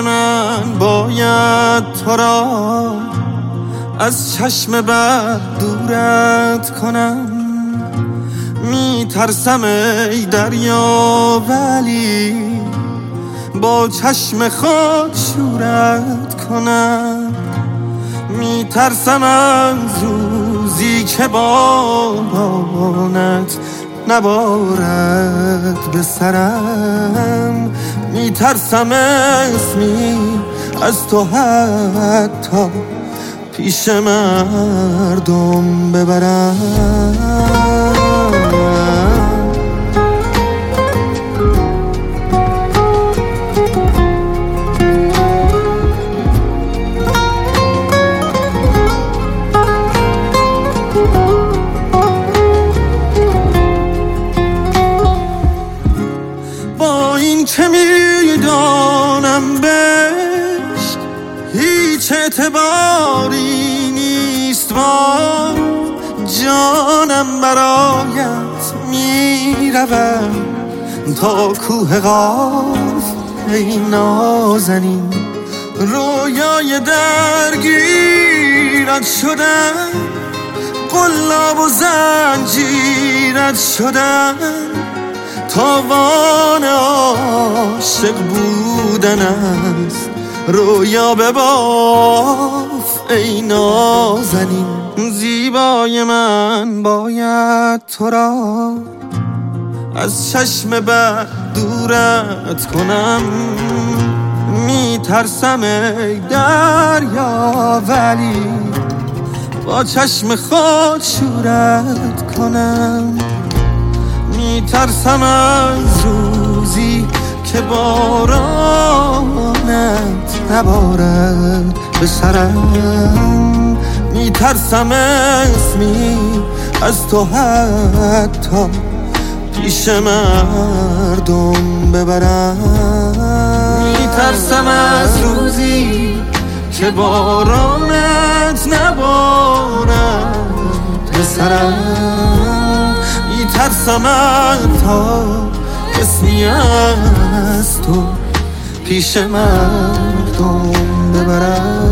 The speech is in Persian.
زیبای من باید تو را از چشم بد دورت کنم. میترسم ای دریا ولی با چشم خود شورت کنم. میترسم از روزی که بارانت نبارد به سرم. میترسم اسمی از تو حتی پیش مردم ببرم. با این که میدانم بهش هیچ اعتباری نیست، با جانم برایت میروم تا کوه قاف. ای نازنین رویای درگیرت شدم، قلاب و زنجیرت شدم. تاوان عاشق بودن است، رویا بباف ای نازنین. زیبای من باید تو را از چشم بد دورت کنم. میترسم ای دریا ولی با چشم خود شورت کنم. میترسم از روزی که بارانت نبارد به سرم. میترسم اسمی از تو حتی پیش مردم ببرم. میترسم از روزی که بارانت نبارد به سرم. میترسم تا اسمی از تو پیش مردم ببرم.